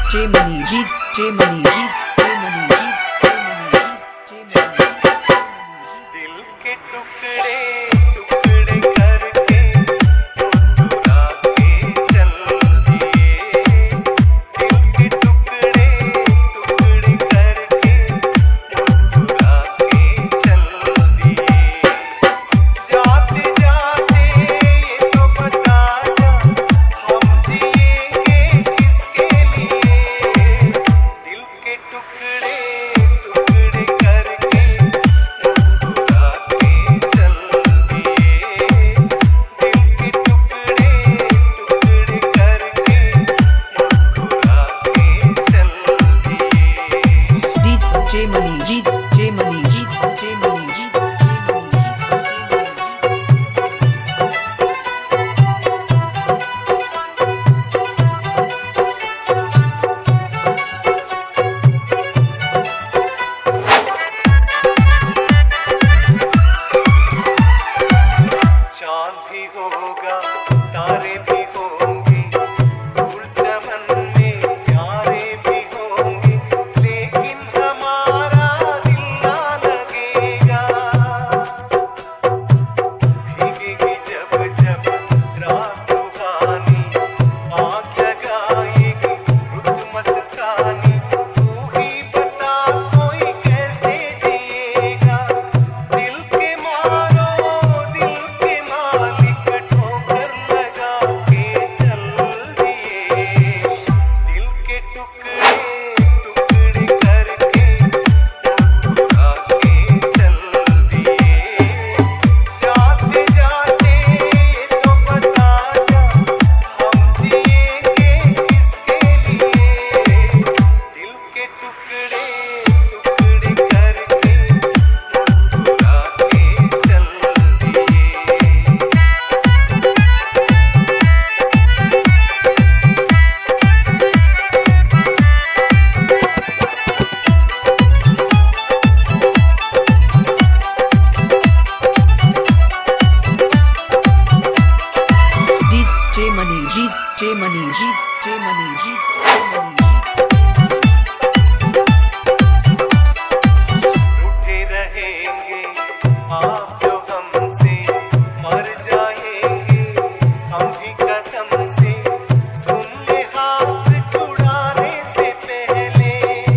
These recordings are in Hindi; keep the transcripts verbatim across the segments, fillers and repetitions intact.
J Money, J J Money, J J Money, J J Money, J J Money. दिल के टुकड़े टुकड़े करके मुस्कुरा के चल दिए। दिल के टुकड़े टुकड़े करके मुस्कुरा के चल दिए। जाते जाते ये तो बता जा हम जिएंगे किसके लिए। दिल के टुकड़े टुकड़े करके मुस्कुरा के चल दिए। दिल के टुकड़े टुकड़े करके मुस्कुरा के चल दिए। J Money, J J Money, J J Money, J J Money. चांद भी होगा तारे भी होंगे दूर चमन में प्यारे भी होंगे लेकिन हमारा दिल ना लगेगा। भीगेगी जब जब रात सुहानी आँख लगाएगी रुत मस्तानी। तू ही बता कोई कैसे जिएगा। दिल के मारो दिल के मालिक ठोकर लगा के चल दिए। दिल के टुकड़े टुकड़े करके मुस्कुरा के चल दिए। जाते जाते ये तो बता जा हम जिएंगे किसके लिए। दिल के टुकड़े टुकड़े करके मुस्कुरा के चल दिए। J Money, J J Money, J J Money, J J Money. रूठे रहेंगे आप जो हमसे मर जाएंगे हम भी कसम से। सुन ले हाथ छुड़ाने से पहले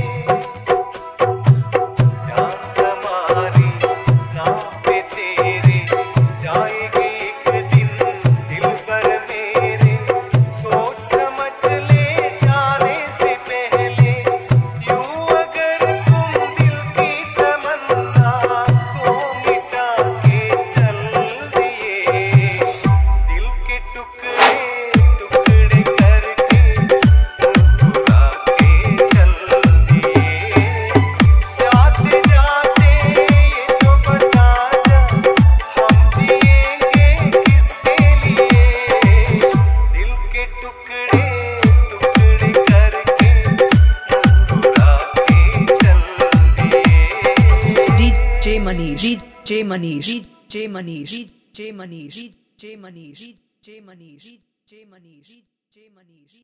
जान हमारी नाम पे तेरे जाएगी एक दिन दिल पर मेरे। सोच समझ ले जाने से पहले यूं अगर तुम दिल की तमन्ना को मिटा के चल दिए। दिल के टुकड़े टुकड़े करके मुस्कुरा के चल दिए। जाते जाते ये तो बता जा हम जिएंगे किसके लिए। दिल के टुकड़े टुकड़े करके मुस्कुरा के चल दिए। J Money, J J Money, J J Money, J J Money, J J Money, J J Money, J J Money, J J Money.